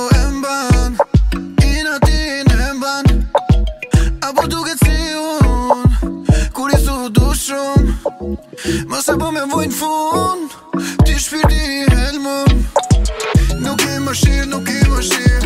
e mban Ina ti në mban Apo duket si unë Kur i thu du shumë Mëse po me vojnë fun Ti shpirti i helmon Nuk e më shirë, nuk e më shirë